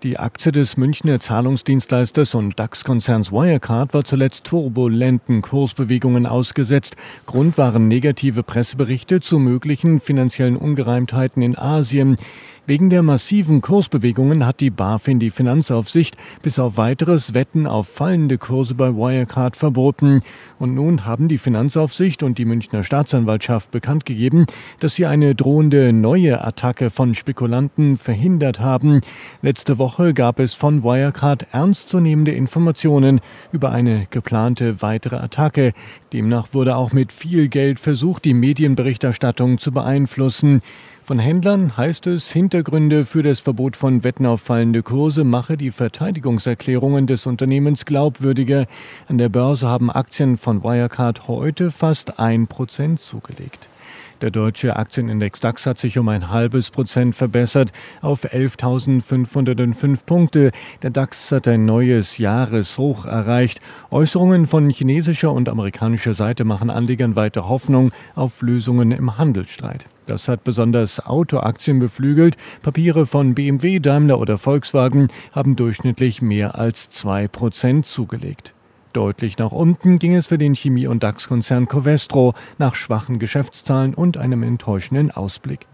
Die Aktie des Münchner Zahlungsdienstleisters und DAX-Konzerns Wirecard war zuletzt turbulenten Kursbewegungen ausgesetzt. Grund waren negative Presseberichte zu möglichen finanziellen Ungereimtheiten in Asien. Wegen der massiven Kursbewegungen hat die BaFin, die Finanzaufsicht, bis auf weiteres Wetten auf fallende Kurse bei Wirecard verboten. Und nun haben die Finanzaufsicht und die Münchner Staatsanwaltschaft bekannt gegeben, dass sie eine drohende neue Attacke von Spekulanten verhindert haben. Letzte Woche gab es von Wirecard ernstzunehmende Informationen über eine geplante weitere Attacke. Demnach wurde auch mit viel Geld versucht, die Medienberichterstattung zu beeinflussen. Von Händlern heißt es, Hintergründe für das Verbot von Wetten auf fallende Kurse mache die Verteidigungserklärungen des Unternehmens glaubwürdiger. An der Börse haben Aktien von Wirecard heute fast 1% zugelegt. Der deutsche Aktienindex DAX hat sich um 0,5% verbessert auf 11.505 Punkte. Der DAX hat ein neues Jahreshoch erreicht. Äußerungen von chinesischer und amerikanischer Seite machen Anlegern weiter Hoffnung auf Lösungen im Handelsstreit. Das hat besonders Autoaktien beflügelt. Papiere von BMW, Daimler oder Volkswagen haben durchschnittlich mehr als 2% zugelegt. Deutlich nach unten ging es für den Chemie- und DAX-Konzern Covestro nach schwachen Geschäftszahlen und einem enttäuschenden Ausblick.